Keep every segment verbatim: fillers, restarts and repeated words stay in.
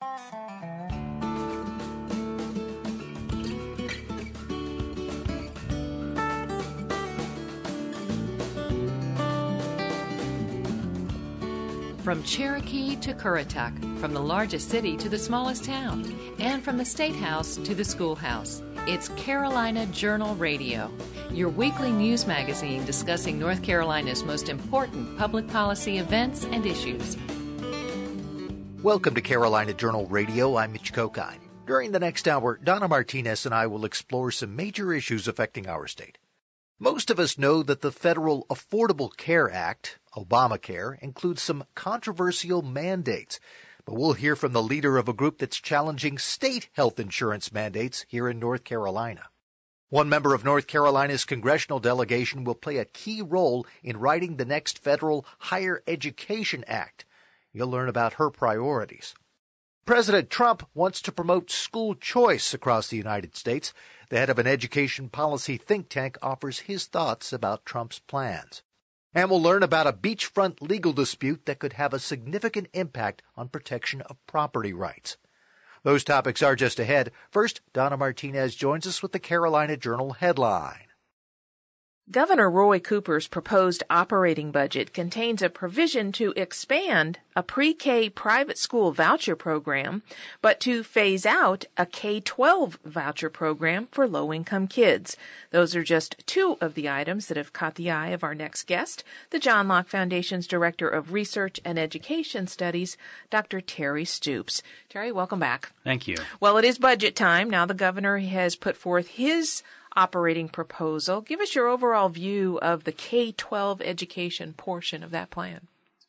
From Cherokee to Currituck, from the largest city to the smallest town, and from the State House to the schoolhouse, it's Carolina Journal Radio, your weekly news magazine discussing North Carolina's most important public policy events and issues. Welcome to Carolina Journal Radio. I'm Mitch Kokine. During the next hour, Donna Martinez and I will explore some major issues affecting our state. Most of us know that the Federal Affordable Care Act, Obamacare, includes some controversial mandates. But we'll hear from the leader of a group that's challenging state health insurance mandates here in North Carolina. One member of North Carolina's congressional delegation will play a key role in writing the next federal Higher Education Act. You'll learn about her priorities. President Trump wants to promote school choice across the United States. The head of an education policy think tank offers his thoughts about Trump's plans. And we'll learn about a beachfront legal dispute that could have a significant impact on protection of property rights. Those topics are just ahead. First, Donna Martinez joins us with the Carolina Journal headline. Governor Roy Cooper's proposed operating budget contains a provision to expand a pre-K private school voucher program, but to phase out a K twelve voucher program for low-income kids. Those are just two of the items that have caught the eye of our next guest, the John Locke Foundation's Director of Research and Education Studies, Doctor Terry Stoops. Terry, welcome back. Thank you. Well, it is budget time. Now the governor has put forth his operating proposal. Give us your overall view of the K twelve education portion of that plan.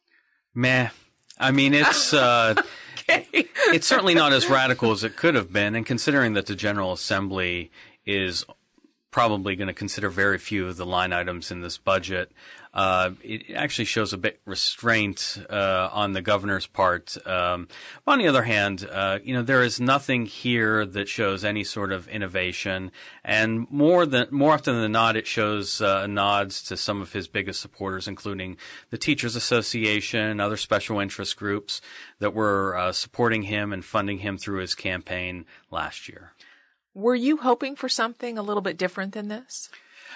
Meh. I mean, it's uh, okay. It's certainly not as radical as it could have been, and considering that the General Assembly is probably going to consider very few of the line items in this budget, uh, it actually shows a bit restraint uh, on the governor's part. Um, on the other hand, uh, you know, there is nothing here that shows any sort of innovation, and more than more often than not, it shows uh, nods to some of his biggest supporters, including the Teachers Association and other special interest groups that were uh, supporting him and funding him through his campaign last year. Were you hoping for something a little bit different than this?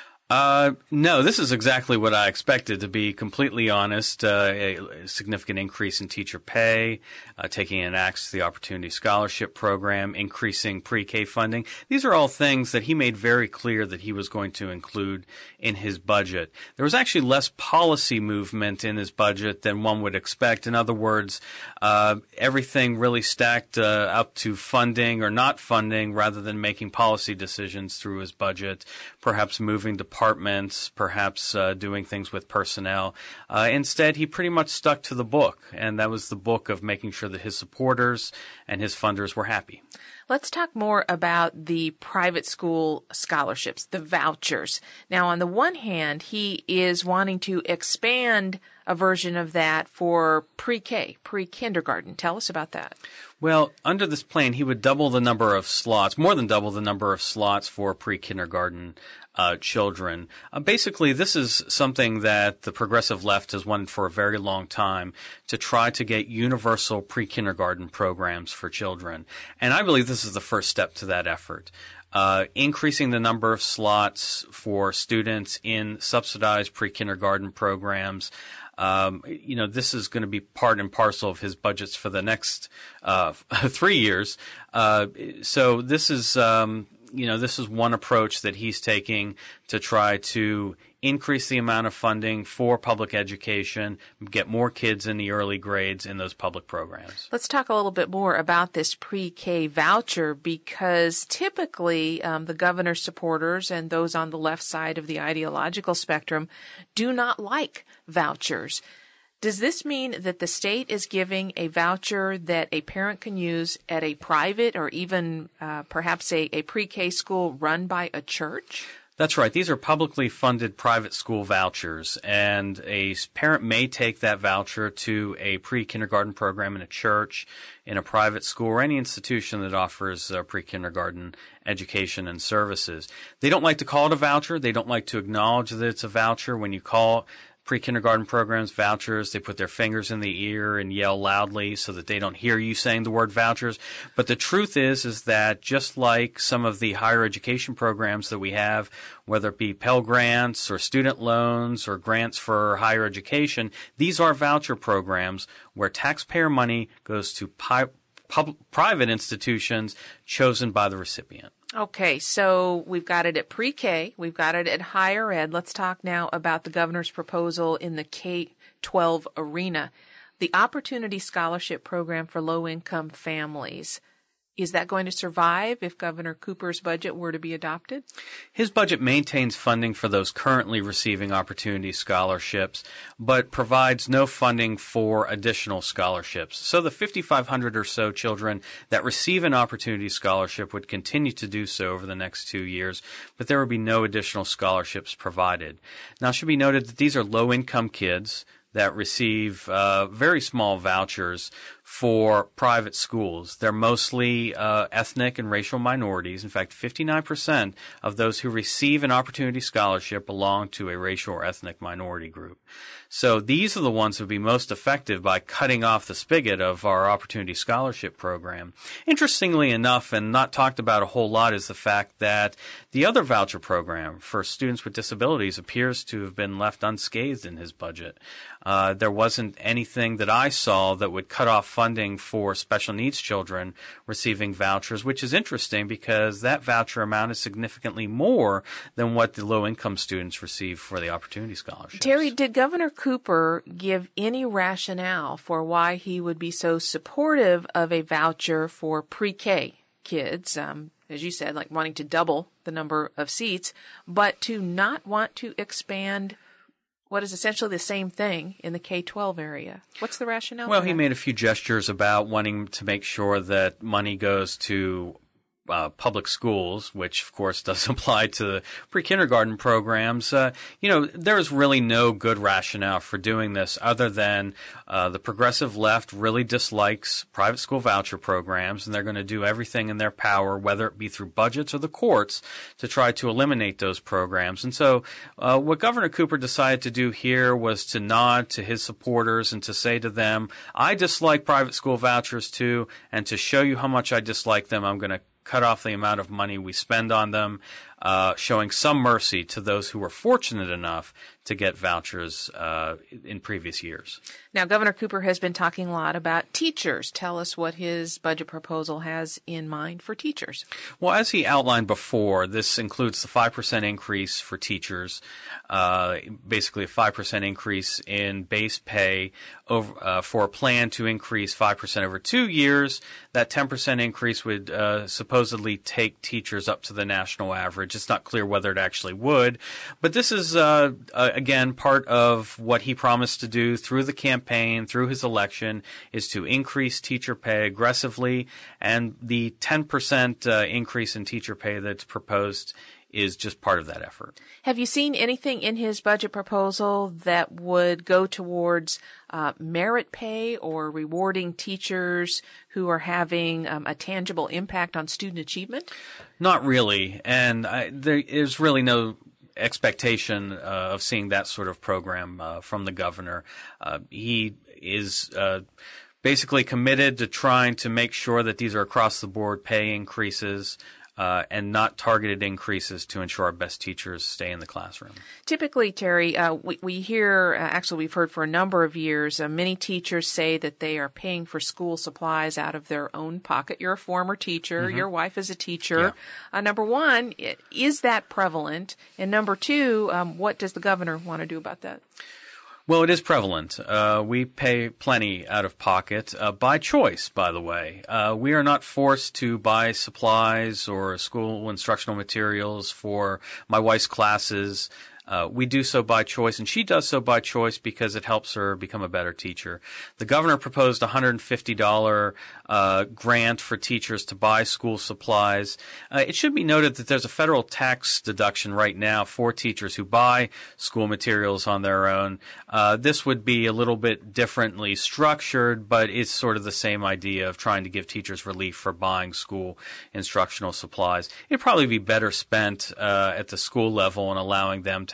Uh, no, this is exactly what I expected, to be completely honest. Uh, a significant increase in teacher pay, uh, taking an axe to the Opportunity Scholarship Program, increasing pre-K funding. These are all things that he made very clear that he was going to include in his budget. There was actually less policy movement in his budget than one would expect. In other words, uh, everything really stacked uh, up to funding or not funding rather than making policy decisions through his budget, perhaps moving to departments, perhaps uh, doing things with personnel. Uh, instead, he pretty much stuck to the book, and that was the book of making sure that his supporters and his funders were happy. Let's talk more about the private school scholarships, the vouchers. Now, on the one hand, he is wanting to expand a version of that for pre-K, pre-kindergarten. Tell us about that. Well, under this plan, he would double the number of slots, more than double the number of slots for pre-kindergarten uh, children. Uh, basically, this is something that the progressive left has wanted for a very long time, to try to get universal pre-kindergarten programs for children. And I believe this is the first step to that effort. Uh, increasing the number of slots for students in subsidized pre-kindergarten programs. Um, you know, this is going to be part and parcel of his budgets for the next uh, three years. Uh, so this is, um, you know, this is one approach that he's taking to try to increase the amount of funding for public education, get more kids in the early grades in those public programs. Let's talk a little bit more about this pre-K voucher, because typically um, the governor's supporters and those on the left side of the ideological spectrum do not like vouchers. Does this mean that the state is giving a voucher that a parent can use at a private or even uh, perhaps a, a pre-K school run by a church? That's right. These are publicly funded private school vouchers, and a parent may take that voucher to a pre-kindergarten program in a church, in a private school, or any institution that offers uh, pre-kindergarten education and services. They don't like to call it a voucher. They don't like to acknowledge that it's a voucher. When you call pre-kindergarten programs, vouchers. They put their fingers in the ear and yell loudly so that they don't hear you saying the word vouchers. But the truth is, is that just like some of the higher education programs that we have, whether it be Pell Grants or student loans or grants for higher education, these are voucher programs where taxpayer money goes to pi- pub- private institutions chosen by the recipient. Okay, so we've got it at pre-K, we've got it at higher ed. Let's talk now about the governor's proposal in the K twelve arena. The Opportunity Scholarship Program for low-income families. Is that going to survive if Governor Cooper's budget were to be adopted? His budget maintains funding for those currently receiving opportunity scholarships, but provides no funding for additional scholarships. So the fifty-five hundred or so children that receive an opportunity scholarship would continue to do so over the next two years, but there would be no additional scholarships provided. Now, it should be noted that these are low-income kids that receive uh, very small vouchers for private schools. They're mostly uh, ethnic and racial minorities. In fact, fifty-nine percent of those who receive an opportunity scholarship belong to a racial or ethnic minority group. So these are the ones who would be most effective by cutting off the spigot of our opportunity scholarship program. Interestingly enough, and not talked about a whole lot, is the fact that the other voucher program for students with disabilities appears to have been left unscathed in his budget. Uh, there wasn't anything that I saw that would cut off funding for special needs children receiving vouchers, which is interesting because that voucher amount is significantly more than what the low-income students receive for the opportunity scholarships. Terry, did Governor Cooper give any rationale for why he would be so supportive of a voucher for pre-K kids, um, as you said, like wanting to double the number of seats, but to not want to expand what is essentially the same thing in the K twelve area? What's the rationale? Well, for he that? made a few gestures about wanting to make sure that money goes to Uh, public schools, which of course does apply to the pre-kindergarten programs. Uh, you know, there's really no good rationale for doing this other than uh, the progressive left really dislikes private school voucher programs, and they're going to do everything in their power, whether it be through budgets or the courts, to try to eliminate those programs. And so uh, what Governor Cooper decided to do here was to nod to his supporters and to say to them, I dislike private school vouchers too, and to show you how much I dislike them, I'm going to cut off the amount of money we spend on them, uh, showing some mercy to those who were fortunate enough to get vouchers uh, in previous years. Now, Governor Cooper has been talking a lot about teachers. Tell us what his budget proposal has in mind for teachers. Well, as he outlined before, this includes the five percent increase for teachers, uh, basically a five percent increase in base pay over, uh, for a plan to increase five percent over two years. That ten percent increase would uh, supposedly take teachers up to the national average. It's not clear whether it actually would. But this is, uh, uh, again, part of what he promised to do through the campaign, through his election, is to increase teacher pay aggressively. And the ten percent uh, increase in teacher pay that's proposed is just part of that effort. Have you seen anything in his budget proposal that would go towards uh, merit pay or rewarding teachers who are having um, a tangible impact on student achievement? Not really. And I, there is really no expectation uh, of seeing that sort of program uh, from the governor. Uh, he is uh, basically committed to trying to make sure that these are across-the-board pay increases Uh, and not targeted increases to ensure our best teachers stay in the classroom. Typically, Terry, uh, we, we hear, uh, actually we've heard for a number of years, uh, many teachers say that they are paying for school supplies out of their own pocket. You're a former teacher. Mm-hmm. Your wife is a teacher. Yeah. Uh, number one, is that prevalent? And number two, um, what does the governor want to do about that? Well, it is prevalent. Uh, we pay plenty out of pocket, uh, by choice, by the way. Uh, we are not forced to buy supplies or school instructional materials for my wife's classes. Uh, we do so by choice, and she does so by choice because it helps her become a better teacher. The governor proposed a one hundred fifty dollars uh, grant for teachers to buy school supplies. Uh, it should be noted that there's a federal tax deduction right now for teachers who buy school materials on their own. Uh, this would be a little bit differently structured, but it's sort of the same idea of trying to give teachers relief for buying school instructional supplies. It'd probably be better spent uh, at the school level and allowing them to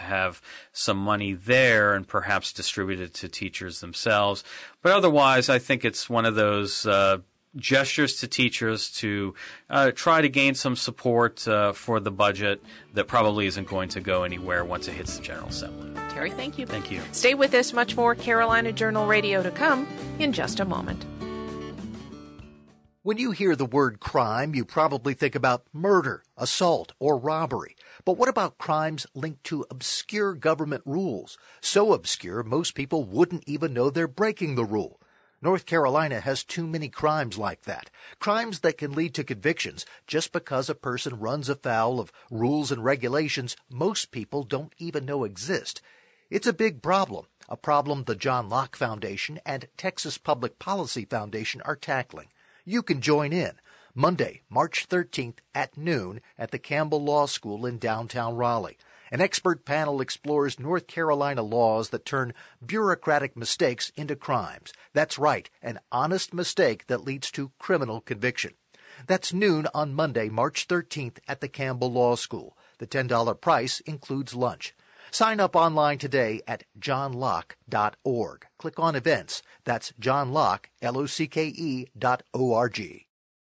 have some money there and perhaps distribute it to teachers themselves. But otherwise, I think it's one of those uh, gestures to teachers to uh, try to gain some support uh, for the budget that probably isn't going to go anywhere once it hits the General Assembly. Terry, thank you. Thank you. Stay with us. Much more Carolina Journal Radio to come in just a moment. When you hear the word crime, you probably think about murder, assault, or robbery. But what about crimes linked to obscure government rules? So obscure, most people wouldn't even know they're breaking the rule. North Carolina has too many crimes like that. Crimes that can lead to convictions just because a person runs afoul of rules and regulations most people don't even know exist. It's a big problem, a problem the John Locke Foundation and Texas Public Policy Foundation are tackling. You can join in Monday, March thirteenth at noon at the Campbell Law School in downtown Raleigh. An expert panel explores North Carolina laws that turn bureaucratic mistakes into crimes. That's right, an honest mistake that leads to criminal conviction. That's noon on Monday, March thirteenth at the Campbell Law School. The ten dollars price includes lunch. Sign up online today at john locke dot org. Click on events. That's John Locke, L O C K E dot O R G.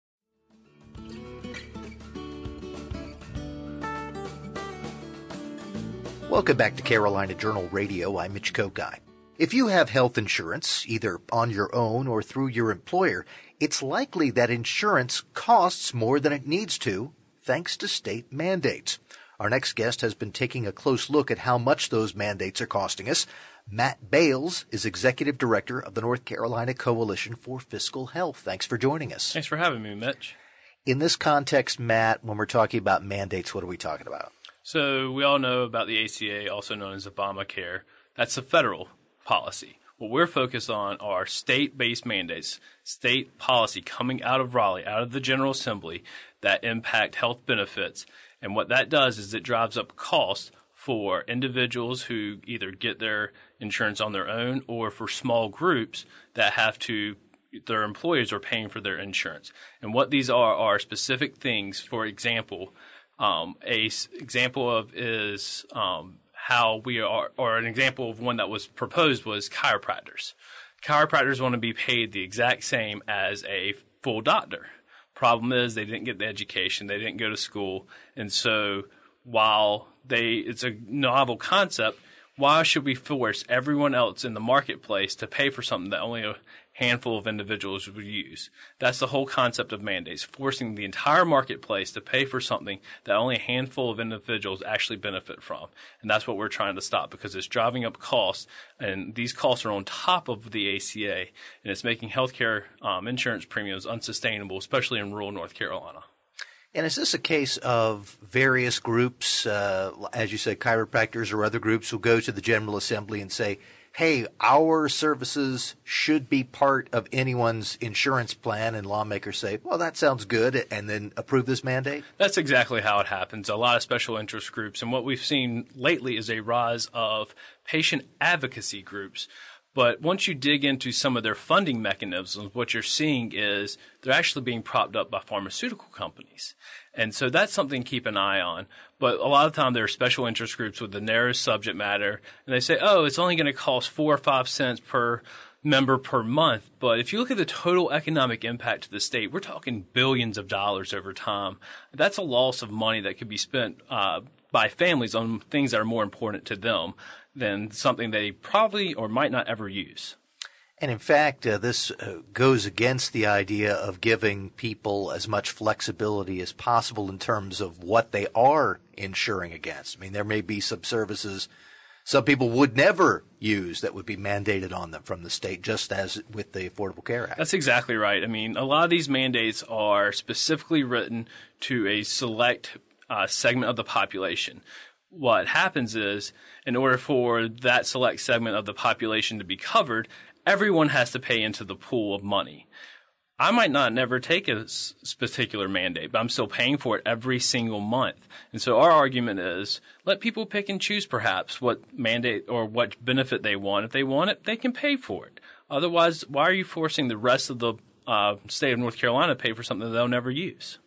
Welcome back to Carolina Journal Radio. I'm Mitch Kokai. If you have health insurance, either on your own or through your employer, it's likely that insurance costs more than it needs to, thanks to state mandates. Our next guest has been taking a close look at how much those mandates are costing us. Matt Bales is Executive Director of the North Carolina Coalition for Fiscal Health. Thanks for joining us. Thanks for having me, Mitch. In this context, Matt, when we're talking about mandates, what are we talking about? So we all know about the A C A, also known as Obamacare. That's a federal policy. What we're focused on are state-based mandates, state policy coming out of Raleigh, out of the General Assembly, that impact health benefits. And what that does is it drives up costs for individuals who either get their insurance on their own or for small groups that have to, their employers are paying for their insurance. And what these are are specific things. For example, um, a s- example of is um, how we are, or an example of one that was proposed was chiropractors. Chiropractors want to be paid the exact same as a full doctor. Problem is they didn't get the education, they didn't go to school, and so while they it's a novel concept, why should we force everyone else in the marketplace to pay for something that only a handful of individuals would use? That's the whole concept of mandates, forcing the entire marketplace to pay for something that only a handful of individuals actually benefit from. And that's what we're trying to stop, because it's driving up costs, and these costs are on top of the A C A, and it's making healthcare um, insurance premiums unsustainable, especially in rural North Carolina. And is this a case of various groups, uh, as you said, chiropractors or other groups who go to the General Assembly and say, hey, our services should be part of anyone's insurance plan, and lawmakers say, well, that sounds good, and then approve this mandate? That's exactly how it happens. A lot of special interest groups. And what we've seen lately is a rise of patient advocacy groups. But once you dig into some of their funding mechanisms, what you're seeing is they're actually being propped up by pharmaceutical companies. And so that's something to keep an eye on. But a lot of the time there are special interest groups with the narrowest subject matter, and they say, oh, it's only going to cost four or five cents per member per month. But if you look at the total economic impact to the state, we're talking billions of dollars over time. That's a loss of money that could be spent uh, by families on things that are more important to them than something they probably or might not ever use. And in fact, uh, this uh, goes against the idea of giving people as much flexibility as possible in terms of what they are insuring against. I mean, there may be some services some people would never use that would be mandated on them from the state, just as with the Affordable Care Act. That's exactly right. I mean, a lot of these mandates are specifically written to a select uh, segment of the population. What happens is, in order for that select segment of the population to be covered, everyone has to pay into the pool of money. I might not never take a particular mandate, but I'm still paying for it every single month. And so our argument is, let people pick and choose perhaps what mandate or what benefit they want. If they want it, they can pay for it. Otherwise, why are you forcing the rest of the uh, state of North Carolina to pay for something that they'll never use?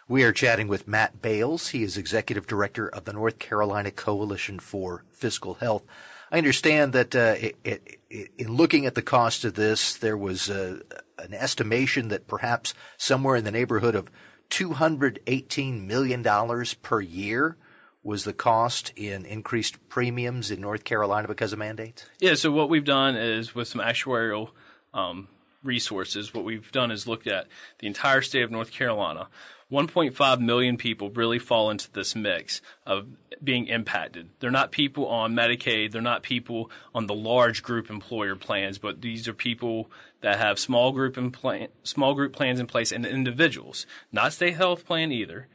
We are chatting with Matt Bales. He is Executive Director of the North Carolina Coalition for Fiscal Health. I understand that uh, it, it, it, in looking at the cost of this, there was uh, an estimation that perhaps somewhere in the neighborhood of two hundred eighteen million dollars per year was the cost in increased premiums in North Carolina because of mandates? Yeah, so what we've done is with some actuarial um, resources, what we've done is looked at the entire state of North Carolina. one point five million people really fall into this mix of being impacted. They're not people on Medicaid. They're not people on the large group employer plans, but these are people that have small group in plan, small group plans in place and individuals, not state health plan either.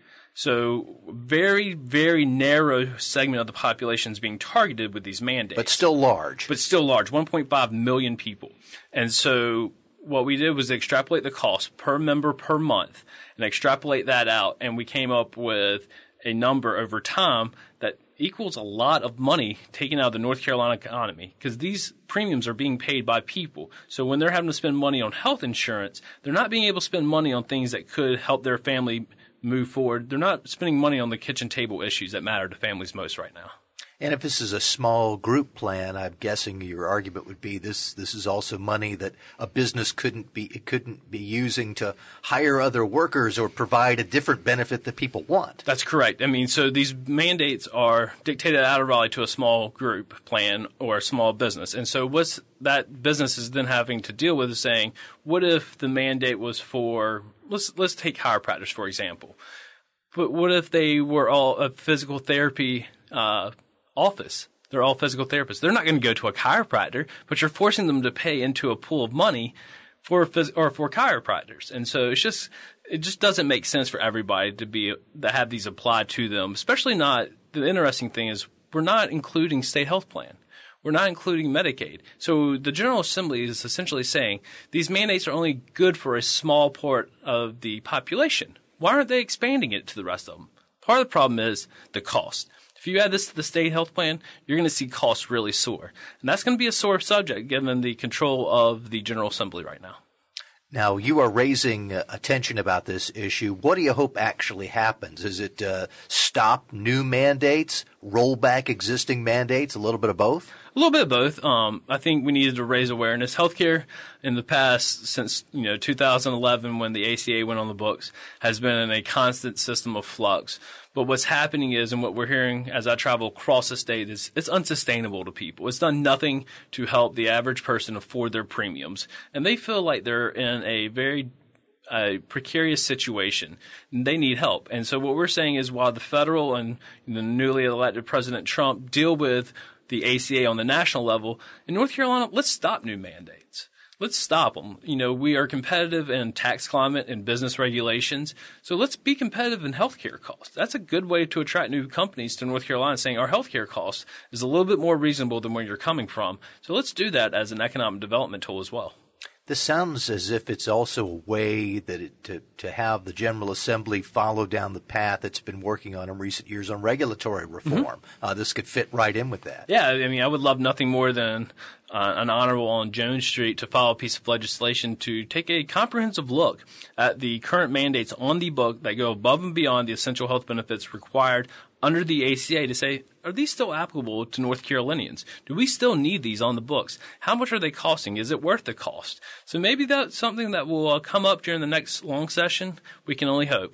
So very, very narrow segment of the population is being targeted with these mandates. But still large. But still large, one point five million people. And so what we did was extrapolate the cost per member per month and extrapolate that out, and we came up with a number over time that equals a lot of money taken out of the North Carolina economy because these premiums are being paid by people. So when they're having to spend money on health insurance, they're not being able to spend money on things that could help their family move forward. They're not spending money on the kitchen table issues that matter to families most right now. And if this is a small group plan, I'm guessing your argument would be this this is also money that a business couldn't be it couldn't be using to hire other workers or provide a different benefit that people want. That's correct. I mean, so these mandates are dictated out of Raleigh to a small group plan or a small business. And so what's that business is then having to deal with is saying, what if the mandate was for let's let's take chiropractors, for example. But what if they were all a physical therapy uh office? They're all physical therapists. They're not going to go to a chiropractor, but you're forcing them to pay into a pool of money for phys- or for chiropractors. And so it's just it just doesn't make sense for everybody to be to have these applied to them. Especially not the interesting thing is we're not including state health plan. We're not including Medicaid. So the General Assembly is essentially saying these mandates are only good for a small part of the population. Why aren't they expanding it to the rest of them? Part of the problem is the cost. If you add this to the state health plan, you're going to see costs really soar. And that's going to be a sore subject given the control of the General Assembly right now. Now, you are raising uh, attention about this issue. What do you hope actually happens? Is it uh, stop new mandates, roll back existing mandates, a little bit of both? A little bit of both. Um, I think we needed to raise awareness. Healthcare in the past, since you know two thousand eleven, when the A C A went on the books, has been in a constant system of flux. But what's happening is, and what we're hearing as I travel across the state, is it's unsustainable to people. It's done nothing to help the average person afford their premiums, and they feel like they're in a very a precarious situation, and they need help. And so what we're saying is, while the federal and the newly elected President Trump deal with the A C A on the national level, in North Carolina, let's stop new mandates. Let's stop them. You know, we are competitive in tax climate and business regulations, so let's be competitive in healthcare costs. That's a good way to attract new companies to North Carolina, saying our healthcare cost is a little bit more reasonable than where you're coming from. So let's do that as an economic development tool as well. This sounds as if it's also a way that it, to, to have the General Assembly follow down the path it's been working on in recent years on regulatory reform. Mm-hmm. Uh, this could fit right in with that. Yeah, I mean, I would love nothing more than uh, an honorable on Jones Street to file a piece of legislation to take a comprehensive look at the current mandates on the book that go above and beyond the essential health benefits required under the A C A to say, are these still applicable to North Carolinians? Do we still need these on the books? How much are they costing? Is it worth the cost? So maybe that's something that will uh, come up during the next long session. We can only hope.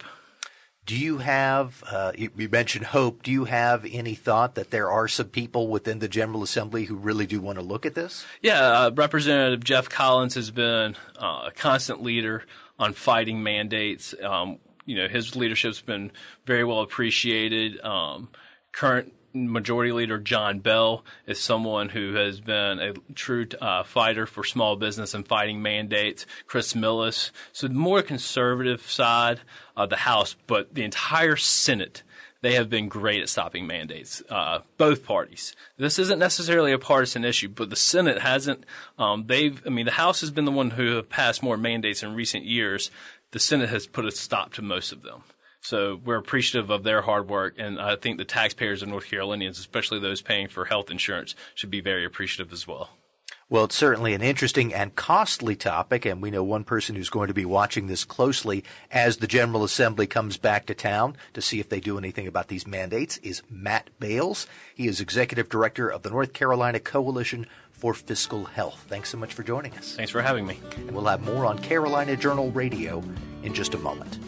Do you have, uh, you, you mentioned hope, do you have any thought that there are some people within the General Assembly who really do want to look at this? Yeah, uh, Representative Jeff Collins has been uh, a constant leader on fighting mandates. Um, you know, his leadership's been very well appreciated. Um, current Majority Leader John Bell is someone who has been a true uh, fighter for small business and fighting mandates. Chris Millis, so the more conservative side of the House, but the entire Senate, they have been great at stopping mandates, uh, both parties. This isn't necessarily a partisan issue, but the Senate hasn't. Um, they've, I mean, the House has been the one who have passed more mandates in recent years. The Senate has put a stop to most of them. So we're appreciative of their hard work, and I think the taxpayers of North Carolinians, especially those paying for health insurance, should be very appreciative as well. Well, it's certainly an interesting and costly topic, and we know one person who's going to be watching this closely as the General Assembly comes back to town to see if they do anything about these mandates is Matt Bales. He is Executive Director of the North Carolina Coalition for Fiscal Health. Thanks so much for joining us. Thanks for having me. And we'll have more on Carolina Journal Radio in just a moment.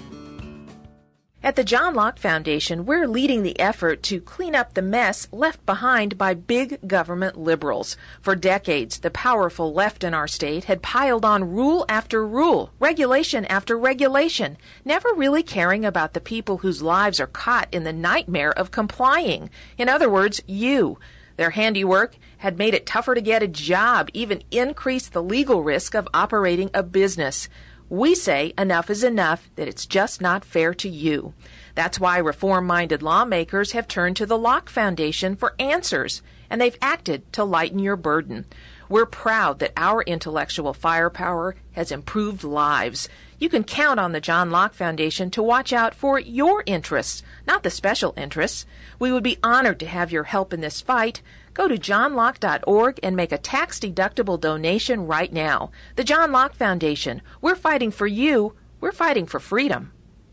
At the John Locke Foundation, we're leading the effort to clean up the mess left behind by big government liberals. For decades, the powerful left in our state had piled on rule after rule, regulation after regulation, never really caring about the people whose lives are caught in the nightmare of complying. In other words, you. Their handiwork had made it tougher to get a job, even increased the legal risk of operating a business. We say enough is enough, that it's just not fair to you. That's why reform-minded lawmakers have turned to the Locke Foundation for answers, and they've acted to lighten your burden. We're proud that our intellectual firepower has improved lives. You can count on the John Locke Foundation to watch out for your interests, not the special interests. We would be honored to have your help in this fight. Go to john locke dot org and make a tax-deductible donation right now. The John Locke Foundation. We're fighting for you. We're fighting for freedom.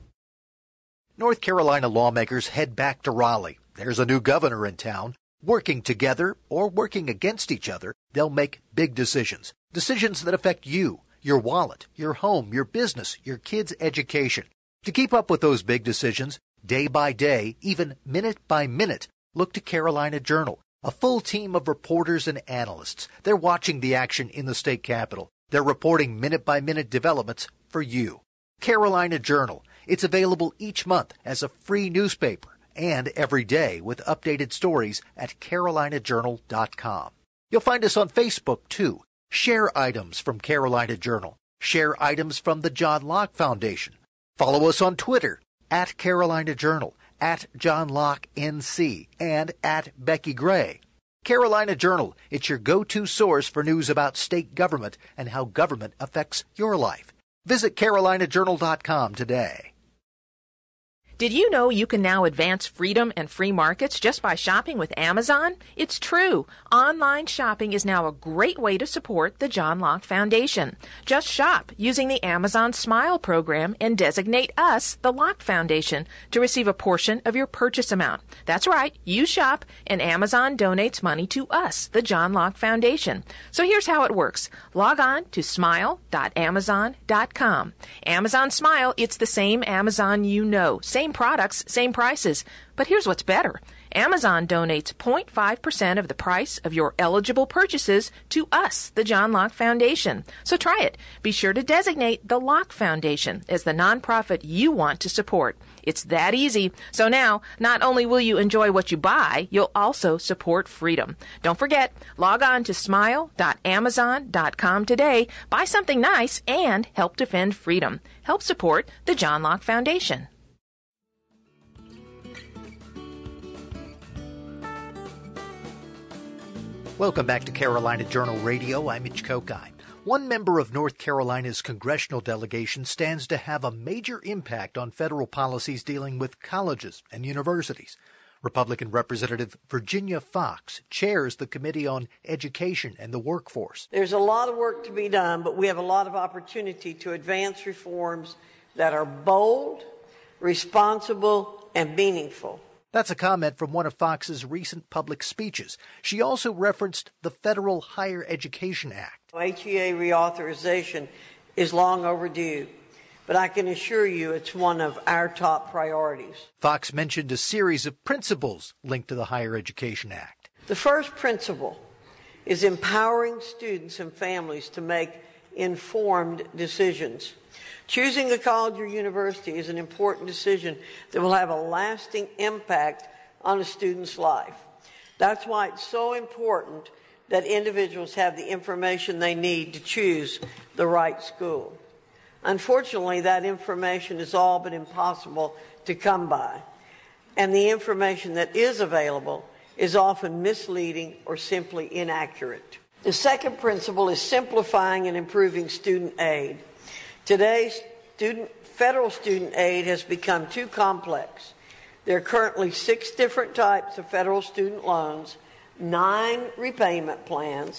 North Carolina lawmakers head back to Raleigh. There's a new governor in town. Working together or working against each other, they'll make big decisions. Decisions that affect you, your wallet, your home, your business, your kids' education. To keep up with those big decisions, day by day, even minute by minute, look to Carolina Journal. A full team of reporters and analysts. They're watching the action in the state capitol. They're reporting minute-by-minute developments for you. Carolina Journal. It's available each month as a free newspaper and every day with updated stories at carolina journal dot com. You'll find us on Facebook, too. Share items from Carolina Journal. Share items from the John Locke Foundation. Follow us on Twitter, at Carolina Journal, at John Locke N C, and at Becky Gray. Carolina Journal, it's your go-to source for news about state government and how government affects your life. Visit carolina journal dot com today. Did you know you can now advance freedom and free markets just by shopping with Amazon? It's true. Online shopping is now a great way to support the John Locke Foundation. Just shop using the Amazon Smile program and designate us, the Locke Foundation, to receive a portion of your purchase amount. That's right. You shop and Amazon donates money to us, the John Locke Foundation. So here's how it works. Log on to smile dot amazon dot com. Amazon Smile, it's the same Amazon you know. Same products, same prices. But here's what's better. Amazon donates zero point five percent of the price of your eligible purchases to us, the John Locke Foundation. So try it. Be sure to designate the Locke Foundation as the nonprofit you want to support. It's that easy. So now, not only will you enjoy what you buy, you'll also support freedom. Don't forget, log on to smile dot amazon dot com today, buy something nice, and help defend freedom. Help support the John Locke Foundation. Welcome back to Carolina Journal Radio. I'm Mitch Kokine. One member of North Carolina's congressional delegation stands to have a major impact on federal policies dealing with colleges and universities. Republican Representative Virginia Foxx chairs the Committee on Education and the Workforce. There's a lot of work to be done, but we have a lot of opportunity to advance reforms that are bold, responsible, and meaningful. That's a comment from one of Fox's recent public speeches. She also referenced the Federal Higher Education Act. H E A reauthorization is long overdue, but I can assure you it's one of our top priorities. Foxx mentioned a series of principles linked to the Higher Education Act. The first principle is empowering students and families to make informed decisions. Choosing a college or university is an important decision that will have a lasting impact on a student's life. That's why it's so important that individuals have the information they need to choose the right school. Unfortunately, that information is all but impossible to come by, and the information that is available is often misleading or simply inaccurate. The second principle is simplifying and improving student aid. Today, student, federal student aid has become too complex. There are currently six different types of federal student loans, nine repayment plans,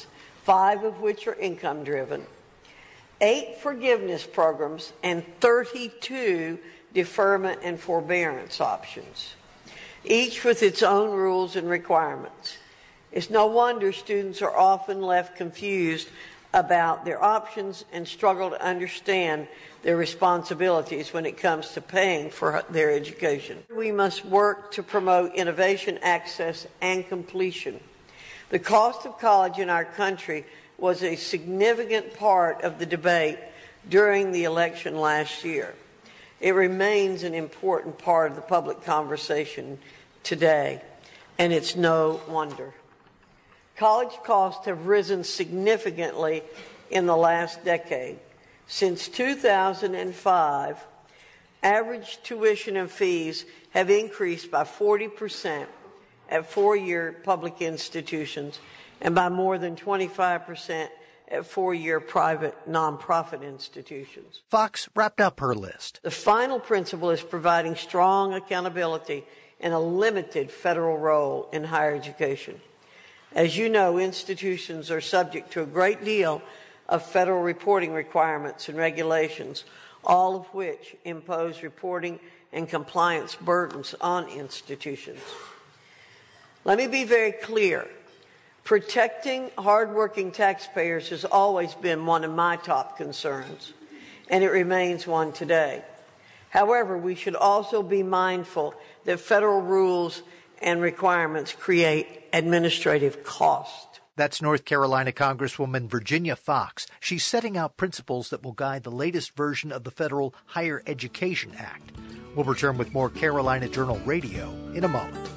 five of which are income-driven, eight forgiveness programs, and thirty-two deferment and forbearance options, each with its own rules and requirements. It's no wonder students are often left confused about their options and struggle to understand their responsibilities when it comes to paying for their education. We must work to promote innovation, access, and completion. The cost of college in our country was a significant part of the debate during the election last year. It remains an important part of the public conversation today, and it's no wonder. College costs have risen significantly in the last decade. Since two thousand five, average tuition and fees have increased by forty percent at four-year public institutions and by more than twenty-five percent at four-year private nonprofit institutions. Fox wrapped up her list. The final principle is providing strong accountability and a limited federal role in higher education. As you know, institutions are subject to a great deal of federal reporting requirements and regulations, all of which impose reporting and compliance burdens on institutions. Let me be very clear. Protecting hardworking taxpayers has always been one of my top concerns, and it remains one today. However, we should also be mindful that federal rules and requirements create administrative cost. That's North Carolina Congresswoman Virginia Fox. She's setting out principles that will guide the latest version of the Federal Higher Education Act. We'll return with more Carolina Journal Radio in a moment.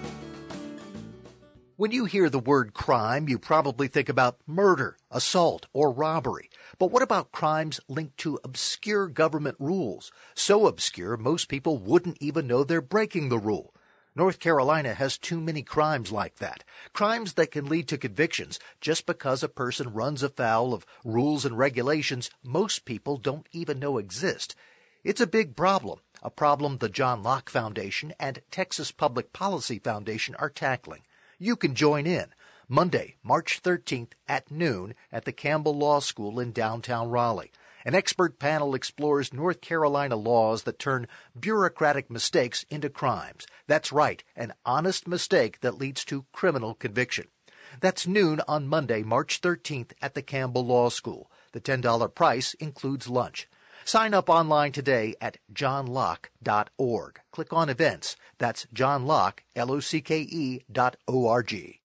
When you hear the word crime, you probably think about murder, assault, or robbery. But what about crimes linked to obscure government rules? So obscure, most people wouldn't even know they're breaking the rule. North Carolina has too many crimes like that. Crimes that can lead to convictions just because a person runs afoul of rules and regulations most people don't even know exist. It's a big problem, a problem the John Locke Foundation and Texas Public Policy Foundation are tackling. You can join in Monday, March thirteenth at noon at the Campbell Law School in downtown Raleigh. An expert panel explores North Carolina laws that turn bureaucratic mistakes into crimes. That's right, an honest mistake that leads to criminal conviction. That's noon on Monday, March thirteenth at the Campbell Law School. The ten dollars price includes lunch. Sign up online today at john locke dot org. Click on events. That's John Locke, L O C K E dot O R G.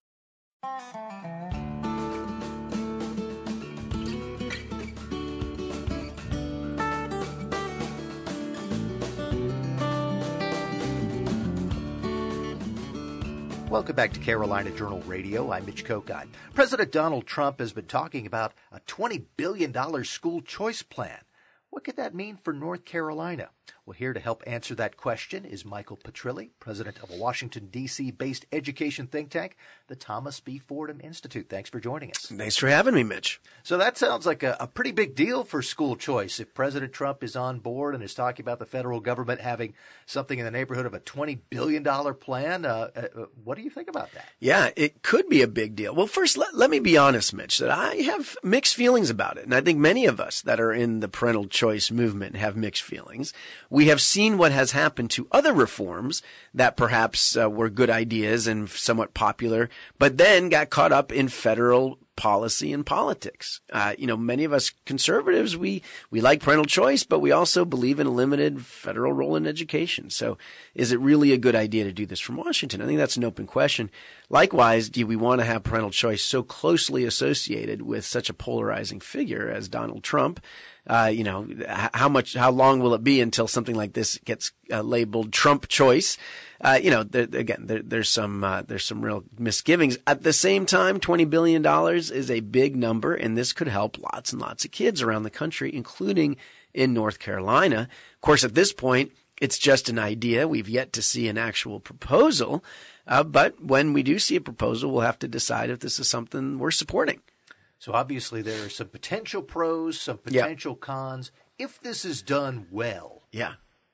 Welcome back to Carolina Journal Radio. I'm Mitch Kokine. President Donald Trump has been talking about a twenty billion dollars school choice plan. What could that mean for North Carolina? Well, here to help answer that question is Michael Petrilli, president of a Washington, D C-based education think tank, the Thomas B. Fordham Institute. Thanks for joining us. Thanks for having me, Mitch. So that sounds like a, a pretty big deal for school choice. If President Trump is on board and is talking about the federal government having something in the neighborhood of a twenty billion dollars plan, uh, uh, what do you think about that? Yeah, it could be a big deal. Well, first, let, let me be honest, Mitch, that I have mixed feelings about it. And I think many of us that are in the parental choice movement have mixed feelings. We have seen what has happened to other reforms that perhaps uh, were good ideas and somewhat popular, but then got caught up in federal policy and politics. Uh, you know, many of us conservatives, we, we like parental choice, but we also believe in a limited federal role in education. So is it really a good idea to do this from Washington? I think that's an open question. Likewise, do we want to have parental choice so closely associated with such a polarizing figure as Donald Trump? Uh, you know, how much, how long will it be until something like this gets uh, labeled Trump choice? Uh, you know, there, again, there, there's some, uh, there's some real misgivings. At the same time, twenty billion dollars is a big number, and this could help lots and lots of kids around the country, including in North Carolina. Of course, at this point, it's just an idea. We've yet to see an actual proposal. Uh, but when we do see a proposal, we'll have to decide if this is something we're supporting. So obviously there are some potential pros, some potential yeah. cons. If this is done well, yeah.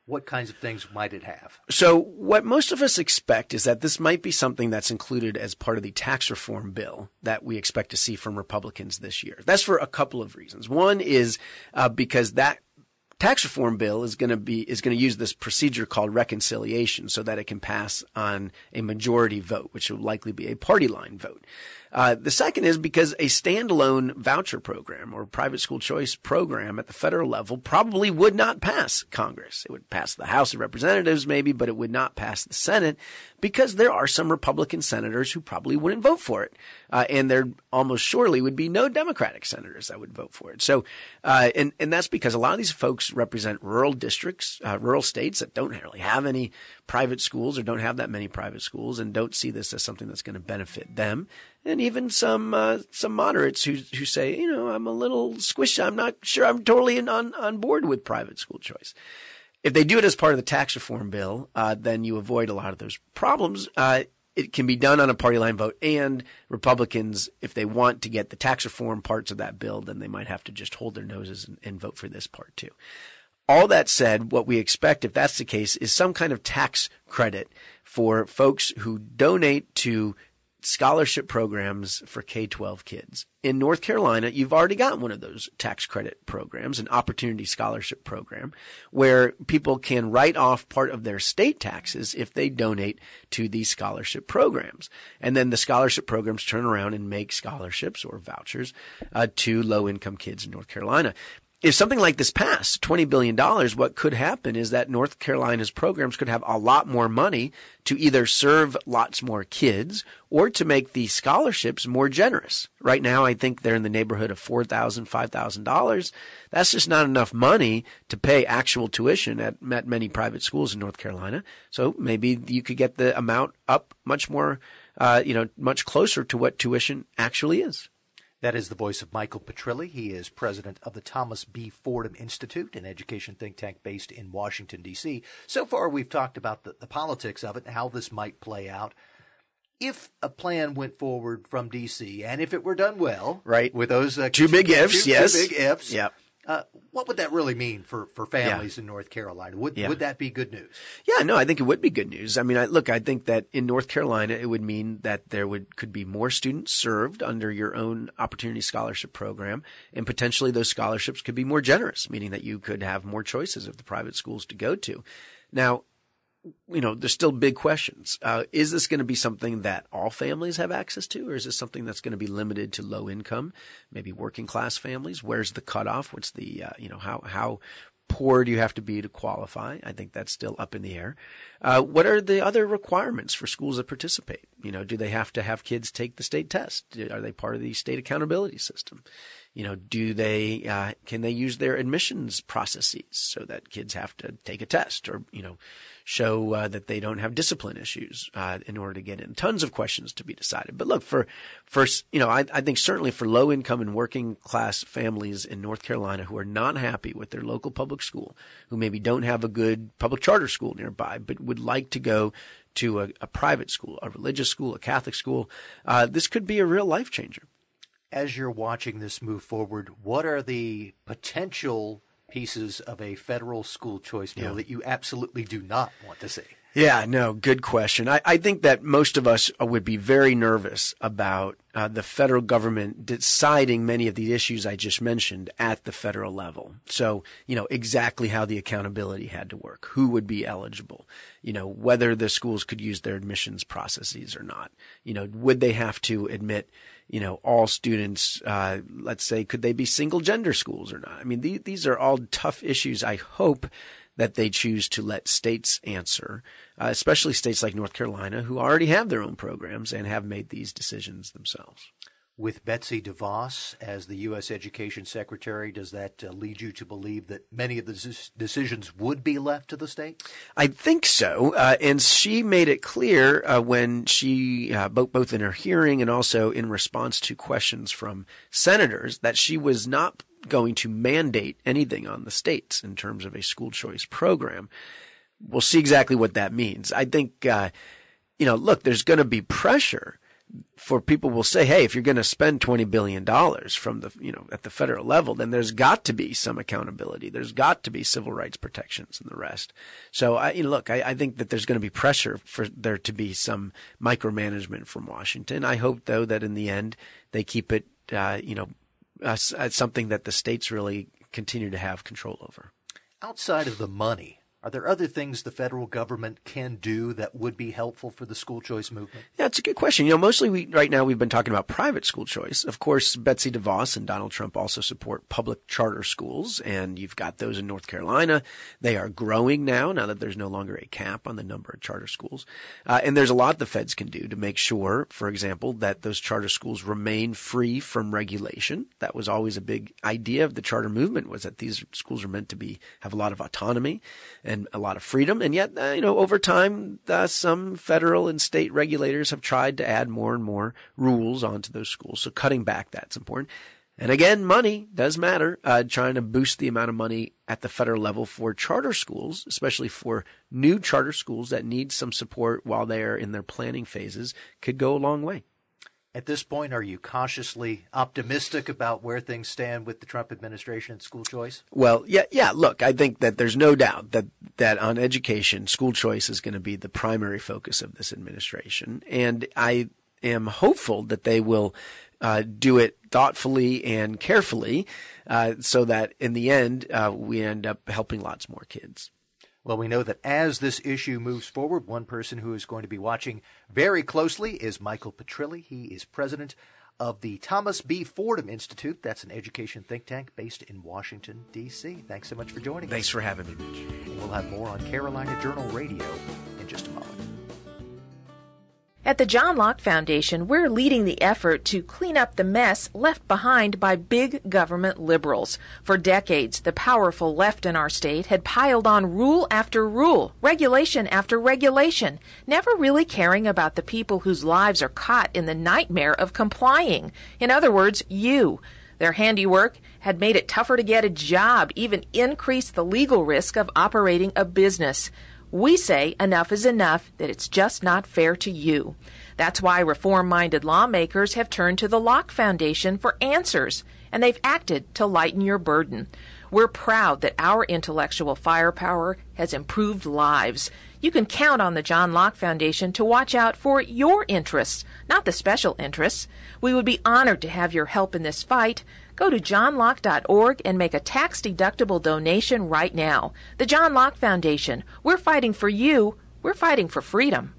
What kinds of things might it have? So what most of us expect is that this might be something that's included as part of the tax reform bill that we expect to see from Republicans this year. That's for a couple of reasons. One is uh, because that tax reform bill is going to be is going to use this procedure called reconciliation so that it can pass on a majority vote, which will likely be a party line vote. Uh, the second is because a standalone voucher program or private school choice program at the federal level probably would not pass Congress. It would pass the House of Representatives maybe, but it would not pass the Senate because there are some Republican senators who probably wouldn't vote for it. Uh, and there almost surely would be no Democratic senators that would vote for it. So, uh, and, and that's because a lot of these folks represent rural districts, uh, rural states that don't really have any private schools or don't have that many private schools and don't see this as something that's going to benefit them. And even some uh, some moderates who who say, you know, I'm a little squishy. I'm not sure I'm totally in, on on board with private school choice. If they do it as part of the tax reform bill, uh, then you avoid a lot of those problems. Uh, it can be done on a party line vote, and Republicans, if they want to get the tax reform parts of that bill, then they might have to just hold their noses and, and vote for this part too. All that said, what we expect, if that's the case, is some kind of tax credit for folks who donate to scholarship programs for K twelve kids. In North Carolina, you've already got one of those tax credit programs, an opportunity scholarship program, where people can write off part of their state taxes if they donate to these scholarship programs. And then the scholarship programs turn around and make scholarships or vouchers uh, to low-income kids in North Carolina. If something like this passed, twenty billion dollars, what could happen is that North Carolina's programs could have a lot more money to either serve lots more kids or to make the scholarships more generous. Right now, I think they're in the neighborhood of four thousand dollars, five thousand dollars. That's just not enough money to pay actual tuition at, at many private schools in North Carolina. So maybe you could get the amount up much more, uh, you know, much closer to what tuition actually is. That is the voice of Michael Petrilli. He is president of the Thomas B. Fordham Institute, an education think tank based in Washington, D C. So far, we've talked about the, the politics of it and how this might play out. If a plan went forward from D C and if it were done well, right, with those uh, two big ifs, two, yes, two big ifs, yep. Uh, what would that really mean for, for families yeah. in North Carolina? Would yeah. would that be good news? Yeah, no, I think it would be good news. I mean, I, look, I think that in North Carolina, it would mean that there would could be more students served under your own opportunity scholarship program, and potentially those scholarships could be more generous, meaning that you could have more choices of the private schools to go to. Now, you know, there's still big questions. Uh, is this going to be something that all families have access to, or is this something that's going to be limited to low income, maybe working class families? Where's the cutoff? What's the, uh, you know, how, how poor do you have to be to qualify? I think that's still up in the air. Uh, what are the other requirements for schools that participate? You know, do they have to have kids take the state test? Are they part of the state accountability system? You know, do they, uh, can they use their admissions processes so that kids have to take a test or, you know, show uh, that they don't have discipline issues uh, in order to get in? Tons of questions to be decided. But look, for, for you know, I, I think certainly for low income and working class families in North Carolina who are not happy with their local public school, who maybe don't have a good public charter school nearby, but would like to go to a, a private school, a religious school, a Catholic school, uh, this could be a real life changer. As you're watching this move forward, what are the potential pieces of a federal school choice bill yeah. that you absolutely do not want to see? Yeah, no, good question. I, I think that most of us would be very nervous about uh, the federal government deciding many of the issues I just mentioned at the federal level. So, you know, exactly how the accountability had to work, who would be eligible, you know, whether the schools could use their admissions processes or not. You know, would they have to admit, you know, all students, uh, let's say, could they be single gender schools or not? I mean, these, these are all tough issues. I hope that they choose to let states answer, uh, especially states like North Carolina, who already have their own programs and have made these decisions themselves. With Betsy DeVos as the U S Education Secretary, does that uh, lead you to believe that many of the des- decisions would be left to the states? I think so. Uh, and she made it clear uh, when she, uh, both, both in her hearing and also in response to questions from senators, that she was not going to mandate anything on the states in terms of a school choice program. We'll see exactly what that means. I think, uh, you know, look, there's going to be pressure for people will say, hey, if you're going to spend twenty billion dollars from the, you know, at the federal level, then there's got to be some accountability. There's got to be civil rights protections and the rest. So I, you know, look, I, I think that there's going to be pressure for there to be some micromanagement from Washington. I hope, though, that in the end they keep it, uh, you know, uh, something that the states really continue to have control over. Outside of the money, are there other things the federal government can do that would be helpful for the school choice movement? Yeah, it's a good question. You know, mostly we, right now we've been talking about private school choice. Of course, Betsy DeVos and Donald Trump also support public charter schools, and you've got those in North Carolina. They are growing now, now that there's no longer a cap on the number of charter schools. Uh, and there's a lot the feds can do to make sure, for example, that those charter schools remain free from regulation. That was always a big idea of the charter movement, was that these schools are meant to be have a lot of autonomy and a lot of freedom. And yet, uh, you know, over time, uh, some federal and state regulators have tried to add more and more rules onto those schools. So cutting back, that's important. And again, money does matter. Uh, trying to boost the amount of money at the federal level for charter schools, especially for new charter schools that need some support while they are in their planning phases, could go a long way. At this point, are you cautiously optimistic about where things stand with the Trump administration and school choice? Well, yeah, yeah. Look, I think that there's no doubt that, that on education, school choice is going to be the primary focus of this administration. And I am hopeful that they will uh, do it thoughtfully and carefully uh, so that in the end, uh, we end up helping lots more kids. Well, we know that as this issue moves forward, one person who is going to be watching very closely is Michael Petrilli. He is president of the Thomas B. Fordham Institute. That's an education think tank based in Washington, D C Thanks so much for joining us. Thanks for having me, Mitch. And we'll have more on Carolina Journal Radio in just a moment. At the John Locke Foundation, we're leading the effort to clean up the mess left behind by big government liberals. For decades, the powerful left in our state had piled on rule after rule, regulation after regulation, never really caring about the people whose lives are caught in the nightmare of complying. In other words, you. Their handiwork had made it tougher to get a job, even increased the legal risk of operating a business. We say enough is enough, that it's just not fair to you. That's why reform-minded lawmakers have turned to the Locke Foundation for answers, and they've acted to lighten your burden. We're proud that our intellectual firepower has improved lives. You can count on the John Locke Foundation to watch out for your interests, not the special interests. We would be honored to have your help in this fight. Go to john locke dot org and make a tax-deductible donation right now. The John Locke Foundation. We're fighting for you. We're fighting for freedom.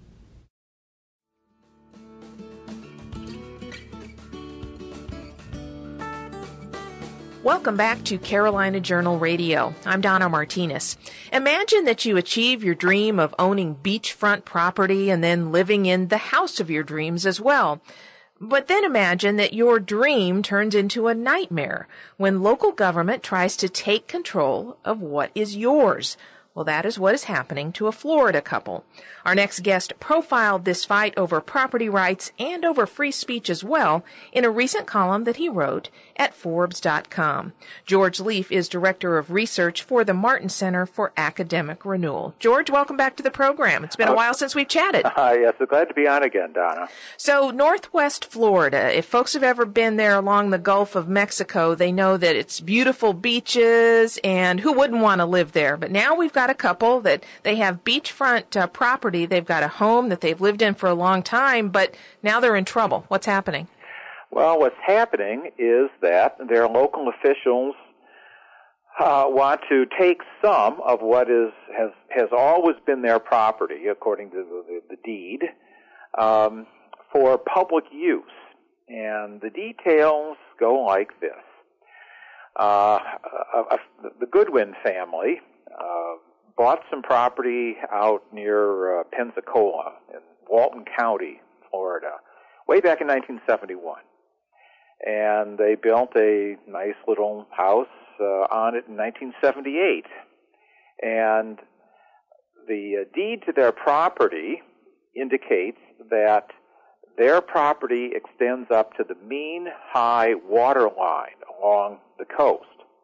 Welcome back to Carolina Journal Radio. I'm Donna Martinez. Imagine that you achieve your dream of owning beachfront property and then living in the house of your dreams as well. But then imagine that your dream turns into a nightmare when local government tries to take control of what is yours. Well, that is what is happening to a Florida couple. Our next guest profiled this fight over property rights and over free speech as well in a recent column that he wrote at Forbes dot com. George Leaf is Director of Research for the Martin Center for Academic Renewal. George, welcome back to the program. It's been a while since we've chatted. Uh, yes, so glad to be on again, Donna. So, Northwest Florida, if folks have ever been there along the Gulf of Mexico, they know that it's beautiful beaches, and who wouldn't want to live there? But now we've got a couple that they have beachfront uh, property. They've got a home that they've lived in for a long time, but now they're in trouble. What's happening? Well, what's happening is that their local officials uh, want to take some of what is has has always been their property, according to the, the, the deed, um, for public use. And the details go like this. Uh, uh, uh, the Goodwin family uh, bought some property out near uh, Pensacola in Walton County, Florida, way back in nineteen seventy-one. And they built a nice little house uh, on it in nineteen seventy-eight. And the uh, deed to their property indicates that their property extends up to the mean high water line along the coast.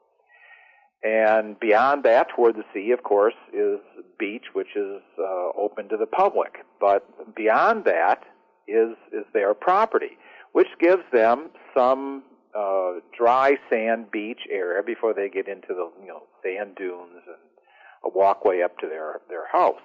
And beyond that, toward the sea, of course, is beach, which is uh, open to the public. But beyond that is is their property, which gives them some uh, dry sand beach area before they get into the you know sand dunes and a walkway up to their their house.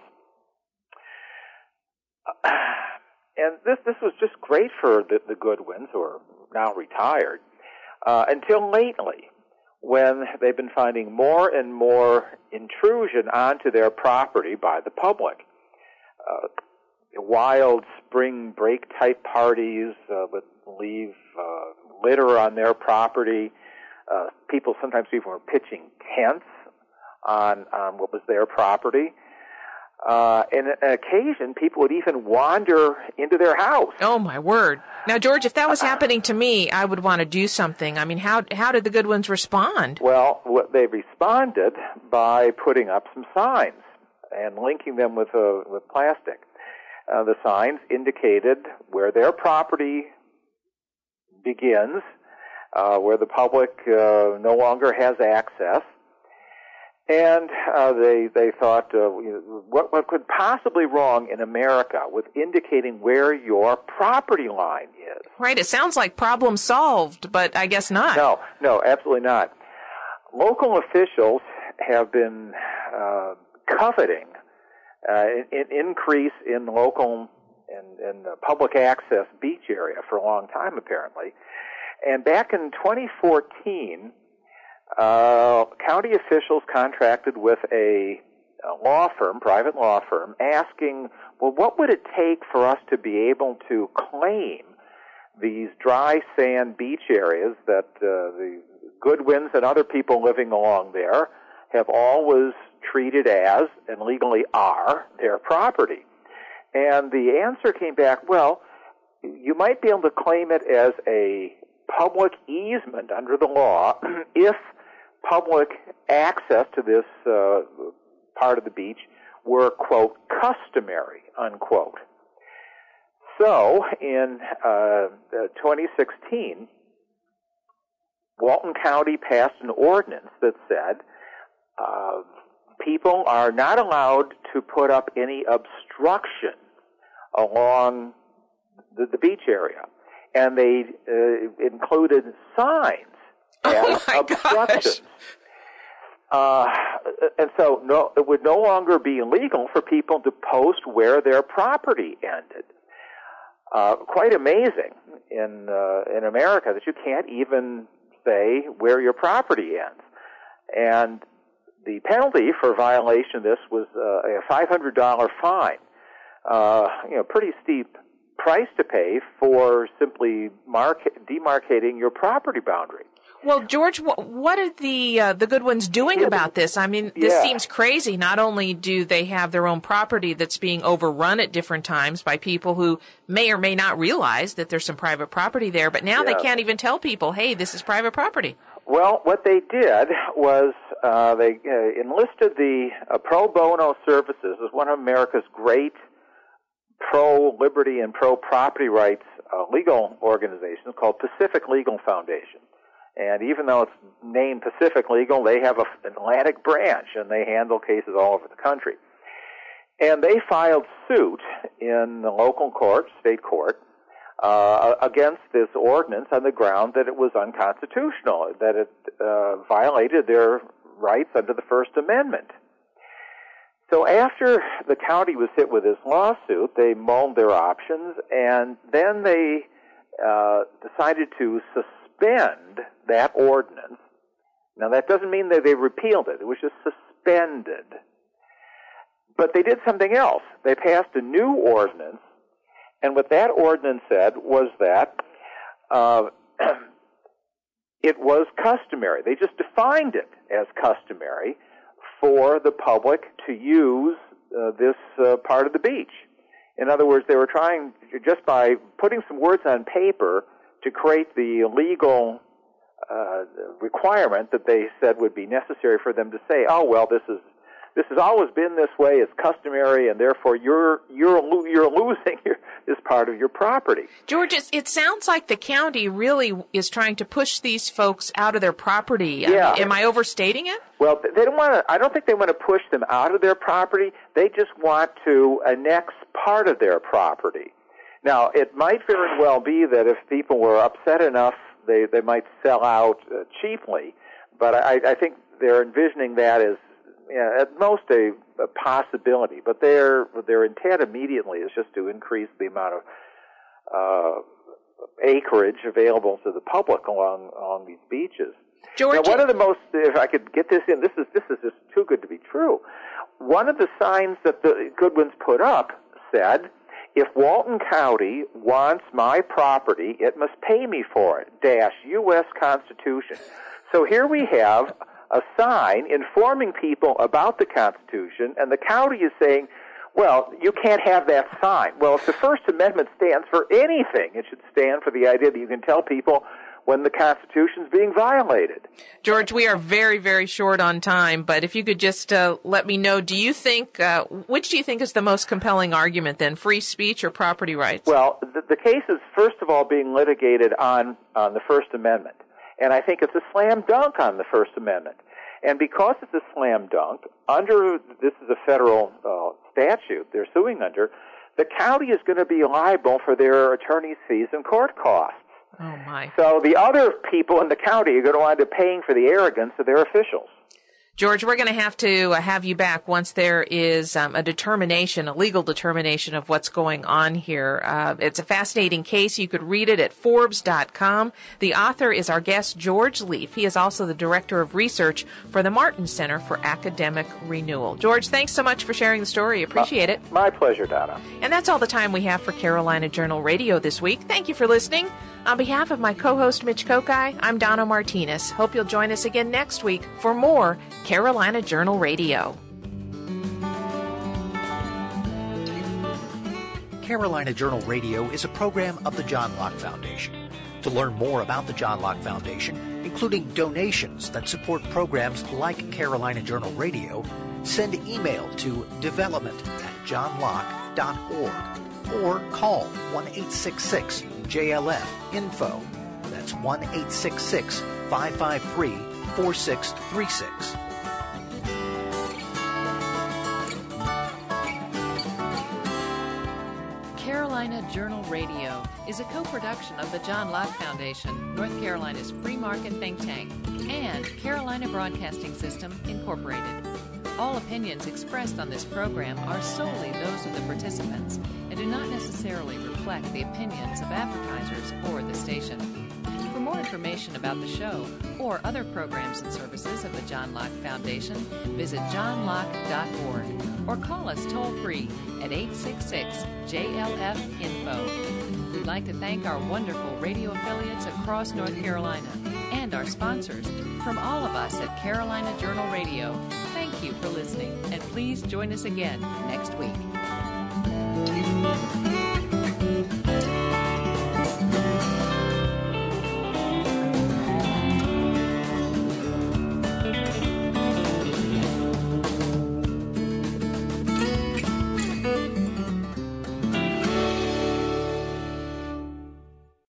Uh, and this this was just great for the, the Goodwins, who are now retired, uh, until lately, when they've been finding more and more intrusion onto their property by the public. Uh, wild spring break type parties uh, would leave uh, litter on their property. Uh, people sometimes even were pitching tents on, on what was their property. Uh, and on occasion, people would even wander into their house. Oh, my word. Now, George, if that was happening to me, I would want to do something. I mean, how how did the Goodwins respond? Well, what they responded by putting up some signs and linking them with uh, with plastic. Uh, the signs indicated where their property begins, uh, where the public uh, no longer has access. And uh, they they thought, uh, what what could possibly wrong in America with indicating where your property line is? Right. It sounds like problem solved, but I guess not. No, no, absolutely not. Local officials have been uh, coveting uh, an increase in local and, and uh, public access beach area for a long time, apparently. And back in twenty fourteen. Uh, county officials contracted with a, a law firm, private law firm, asking, well, what would it take for us to be able to claim these dry sand beach areas that uh, the Goodwins and other people living along there have always treated as, and legally are, their property? And the answer came back, well, you might be able to claim it as a public easement under the law if public access to this uh, part of the beach were, quote, customary, unquote. So, in uh, twenty sixteen, Walton County passed an ordinance that said uh, people are not allowed to put up any obstruction along the, the beach area. And they uh, included signs as oh obstructions. Uh, and so no, it would no longer be illegal for people to post where their property ended. Uh, quite amazing in uh, in America that you can't even say where your property ends. And the penalty for violation of this was uh, a five hundred dollars fine. Uh, you know, pretty steep price to pay for simply mark- demarcating your property boundary. Well, George, what are the uh, the Goodwins doing about this? I mean, this yeah. seems crazy. Not only do they have their own property that's being overrun at different times by people who may or may not realize that there's some private property there, but now yeah. they can't even tell people, hey, this is private property. Well, what they did was uh, they uh, enlisted the uh, Pro Bono Services as one of America's great pro-liberty and pro-property rights uh, legal organizations called Pacific Legal Foundation. And even though it's named Pacific Legal, they have a, an Atlantic branch, and they handle cases all over the country. And they filed suit in the local court, state court, uh, against this ordinance on the ground that it was unconstitutional, that it uh, violated their rights under the First Amendment. So after the county was hit with this lawsuit, they mulled their options, and then they uh, decided to suspend that ordinance. Now, that doesn't mean that they repealed it. It was just suspended. But they did something else. They passed a new ordinance, and what that ordinance said was that uh, it was customary. They just defined it as customary for the public to use uh, this uh, part of the beach. In other words, they were trying, just by putting some words on paper, to create the legal uh, requirement that they said would be necessary for them to say, oh, well, this is this has always been this way, it's customary, and therefore you're you're you're losing your, this part of your property. George, it sounds like the county really is trying to push these folks out of their property. Yeah. I mean, am I overstating it? Well, they don't want to. I don't think they want to push them out of their property. They just want to annex part of their property. Now, it might very well be that if people were upset enough, they, they might sell out uh, cheaply, but I, I think they're envisioning that as, you know, at most a, a possibility. But their their intent immediately is just to increase the amount of uh, acreage available to the public along along these beaches. George, now, one of the most, if I could get this in, this is this is just too good to be true. One of the signs that the Goodwins put up said, "If Walton County wants my property, it must pay me for it, dash U S Constitution." So here we have a sign informing people about the Constitution, and the county is saying, well, you can't have that sign. Well, if the First Amendment stands for anything, it should stand for the idea that you can tell people when the Constitution is being violated. George, we are very, very short on time, but if you could just uh, let me know, do you think, uh, which do you think is the most compelling argument then, free speech or property rights? Well, the, the case is, first of all, being litigated on, on the First Amendment. And I think it's a slam dunk on the First Amendment. And because it's a slam dunk, under, this is a federal uh, statute they're suing under, the county is going to be liable for their attorney's fees and court costs. Oh, my. So the other people in the county are going to wind up paying for the arrogance of their officials. George, we're going to have to have you back once there is um, a determination, a legal determination of what's going on here. Uh, it's a fascinating case. You could read it at Forbes dot com. The author is our guest, George Leaf. He is also the Director of Research for the Martin Center for Academic Renewal. George, thanks so much for sharing the story. Appreciate uh, it. My pleasure, Donna. And that's all the time we have for Carolina Journal Radio this week. Thank you for listening. On behalf of my co-host, Mitch Kokai, I'm Donna Martinez. Hope you'll join us again next week for more Carolina Journal Radio. Carolina Journal Radio is a program of the John Locke Foundation. To learn more about the John Locke Foundation, including donations that support programs like Carolina Journal Radio, send email to development at john locke dot org or call one eight six six J L F info. That's one eight six six, five five three, four six three six. Carolina Journal Radio is a co-production of the John Locke Foundation, North Carolina's free market think tank, and Carolina Broadcasting System, Incorporated. All opinions expressed on this program are solely those of the participants and do not necessarily reflect the opinions of advertisers or the station. For more information about the show or other programs and services of the John Locke Foundation, visit john locke dot org or call us toll-free at eight six six J L F info. We'd like to thank our wonderful radio affiliates across North Carolina and our sponsors. From all of us at Carolina Journal Radio, thank you for listening, and please join us again next week.